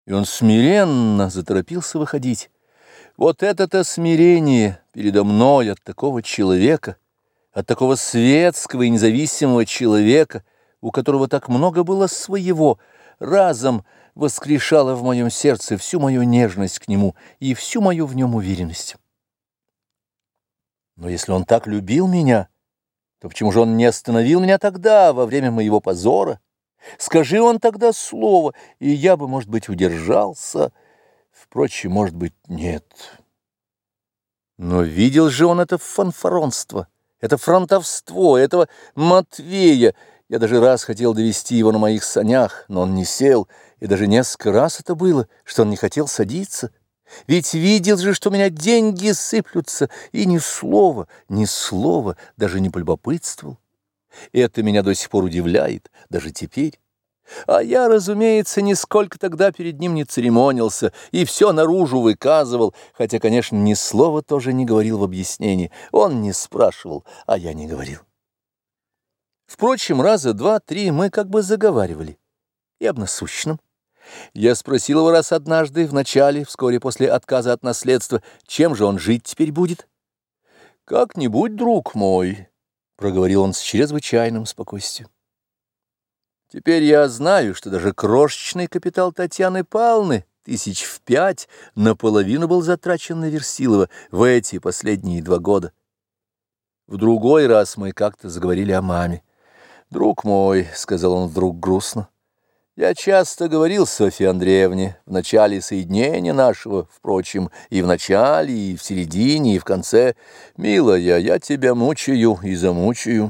и он смиренно заторопился выходить. Вот это-то смирение передо мной от такого человека, от такого светского и независимого человека, у которого так много было своего, разом воскрешало в моем сердце всю мою нежность к нему и всю мою в нем уверенность. Но если он так любил меня, то почему же он не остановил меня тогда, во время моего позора? Скажи он тогда слово, и я бы, может быть, удержался. Впрочем, может быть, нет. Но видел же он это фанфаронство, это фронтовство, этого Матвея. Я даже раз хотел довести его на моих санях, но он не сел, и даже несколько раз это было, что он не хотел садиться. Ведь видел же, что у меня деньги сыплются, и ни слова, даже не полюбопытствовал. Это меня до сих пор удивляет, даже теперь. А я, разумеется, нисколько тогда перед ним не церемонился и все наружу выказывал, хотя, конечно, ни слова тоже не говорил в объяснении. Он не спрашивал, а я не говорил. Впрочем, раза два-три мы как бы заговаривали, и об насущном. Я спросил его раз однажды, в начале, вскоре после отказа от наследства, чем же он жить теперь будет. «Как-нибудь, друг мой», — проговорил он с чрезвычайным спокойствием. «Теперь я знаю, что даже крошечный капитал Татьяны Павловны, 5 наполовину был затрачен на Версилова в эти последние 2 года. В другой раз мы как-то заговорили о маме. «Друг мой», — сказал он вдруг грустно, — «я часто говорил Софье Андреевне в начале соединения нашего, впрочем, и в начале, и в середине, и в конце, милая, я тебя мучаю и замучаю.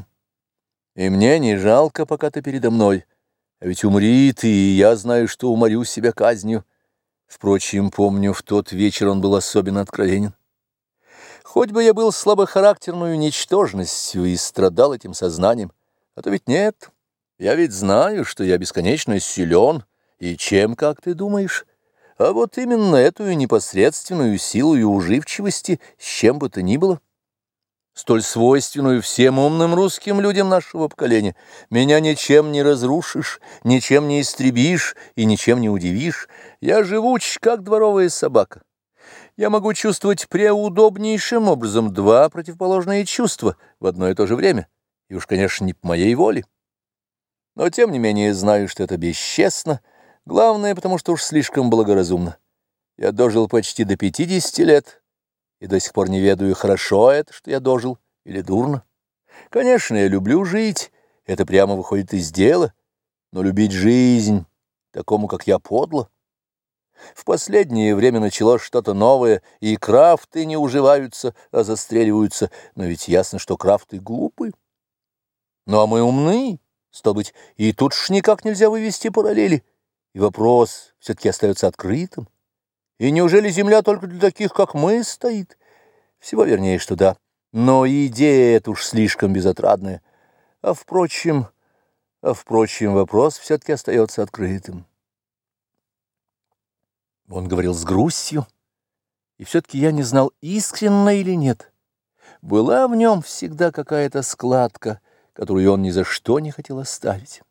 И мне не жалко, пока ты передо мной. А ведь умри ты, и я знаю, что уморю себя казнью». Впрочем, помню, в тот вечер он был особенно откровенен. Хоть бы я был слабохарактерную ничтожностью и страдал этим сознанием, а то ведь нет. Я ведь знаю, что я бесконечно силен, и чем, как ты думаешь? А вот именно эту непосредственную силу и уживчивости с чем бы то ни было, столь свойственную всем умным русским людям нашего поколения, меня ничем не разрушишь, ничем не истребишь и ничем не удивишь. Я живуч, как дворовая собака. Я могу чувствовать преудобнейшим образом 2 противоположные чувства в одно и то же время, и уж, конечно, не по моей воле. Но, тем не менее, знаю, что это бесчестно, главное, потому что уж слишком благоразумно. Я дожил почти до 50 лет, и до сих пор не ведаю, хорошо это, что я дожил, или дурно. Конечно, я люблю жить, это прямо выходит из дела, но любить жизнь такому, как я, подло. В последнее время началось что-то новое, и крафты не уживаются, а застреливаются, но ведь ясно, что крафты глупы. Ну, а мы умны, стало быть, и тут ж никак нельзя вывести параллели, и вопрос все-таки остается открытым. И неужели земля только для таких, как мы, стоит? Всего вернее, что да, но идея эта уж слишком безотрадная. А впрочем, вопрос все-таки остается открытым. Он говорил с грустью, и все-таки я не знал, искренно или нет. Была в нем всегда какая-то складка, которую он ни за что не хотел оставить.